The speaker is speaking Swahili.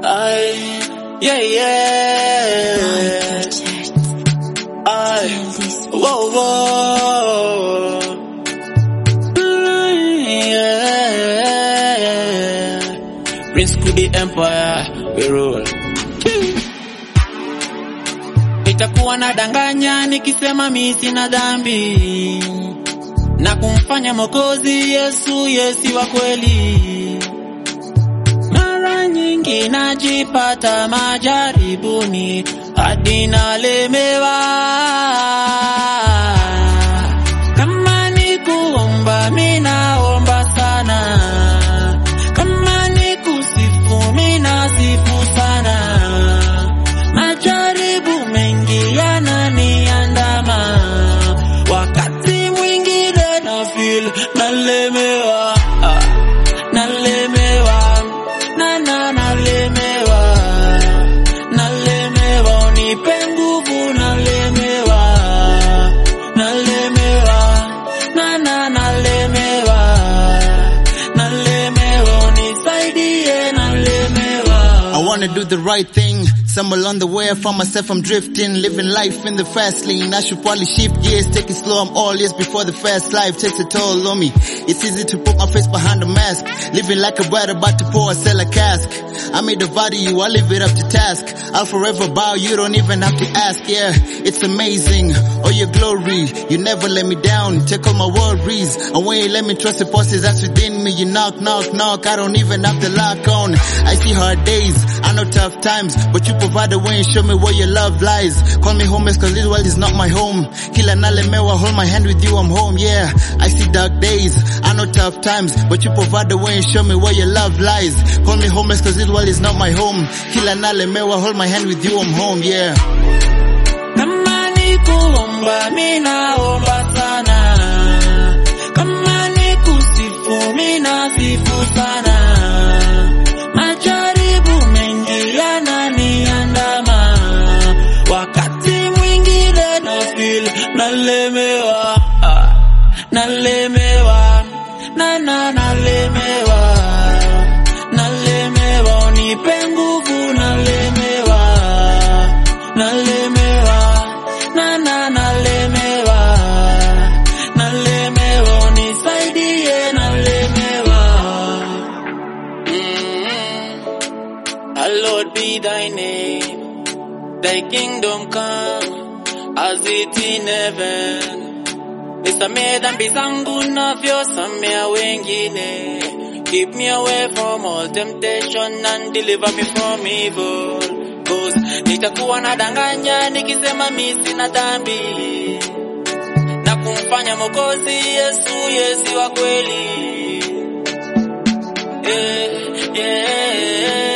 Yeah, yeah. Whoa, whoa. Yeah. Prince Kudi Empire, we roll. Itakuwa nadanganya nikisema mimi sina dhambi, na kumfanya Mwokozi Yesu Yesu wa kweli. Mara nyingi najipata majaribuni hadi nalemewa. Kama ni kuomba mimi naomba sana, kama ni kusifu mimi nasifu sana. Majaribu mengi yananiandama, wakati mwingine na feel nalemewa, nalemewa, nalemewa, nalemewa, unipe nguvu, nalemewa, nalemewa, nalemewa, nalemewa, unisaidie, nalemewa. I wanna do the right thing. Somewhere along the way I found myself I'm drifting, living life in the fast lane. I should probably shift gears, take it slow, I'm all ears before the fast life takes a toll on me. It's easy to put my face behind a mask, living like a bride about to pour or sell a cask. I made a vow to you, I leave it up to task. I'll forever bow, you don't even have to ask. Yeah, it's amazing, all your glory, you never let me down, take all my worries. And when you let me trust the forces that's within me, you knock, knock, knock, I don't even have to lock on. I see hard days, I know tough times, but you provide a way and show me where your love lies. Call me homeless cause this world is not my home. Kila nalemewa, hold my hand with you, I'm home. Yeah, I see dark days, I know tough times, but you provide a way and show me where your love lies. Call me homeless cause this world is not my home. Kila nalemewa, hold my hand with you, I'm home. Yeah. Kama ni kuomba mimi naomba sana, kama ni kusifu mimi nasifu sana. Majaribu mengi yananiandama, wakati mwingine na feel nalemewa, nalemewa, nalemewa, nalemewa, unipe nguvu, nalemewa, nalemewa, nalemewa, nalemewa, unisaidie, nalemewa. Hallowed be thy name, thy kingdom come, as it in heaven. Nisamehe dhambi zangu navyosamea wengine. Keep me away from all temptation and deliver me from evil. Cause nitakuwa nadanganya nikisema mimi sina dhambi, na kumfanya Mwokozi Yesu Yesu wa kweli. Yeah, yeah.